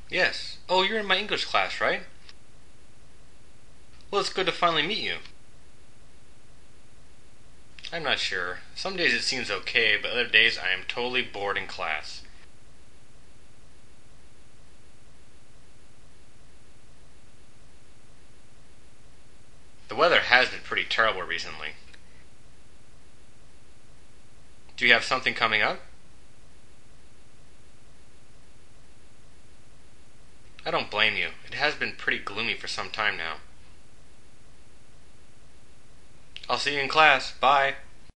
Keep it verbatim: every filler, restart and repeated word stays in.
Yes. Oh, you're in my English class, right? Well, it's good to finally meet you. I'm not sure. Some days it seems okay, but other days I am totally bored in class. The weather has been pretty terrible recently. Do you have something coming up? I don't blame you. It has been pretty gloomy for some time now. I'll see you in class. Bye.